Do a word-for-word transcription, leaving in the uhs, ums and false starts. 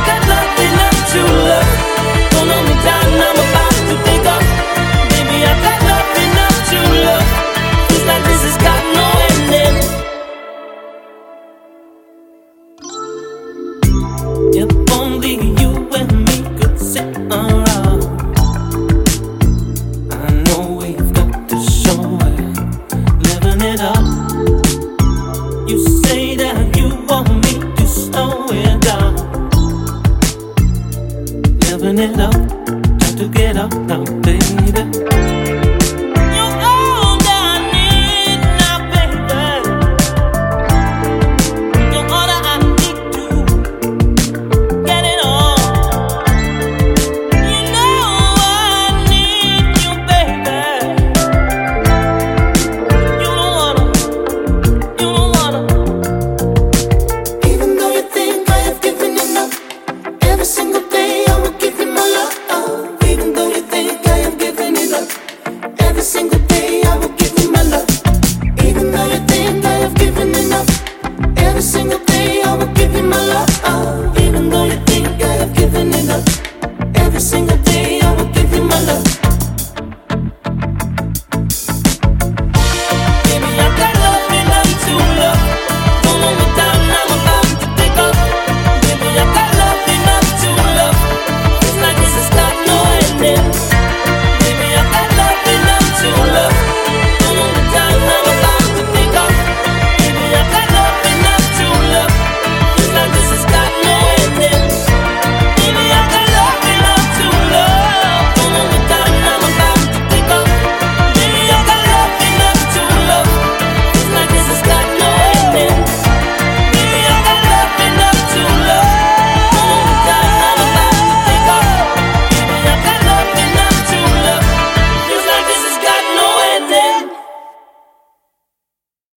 got love enough to love. Don't hold me down, I'm about to take off. Baby, I got love enough to love. Feels like this has got no ending. If only you and me could sit around. I know we've got to show it, living it up. You say that you want me to slow it down, living it up.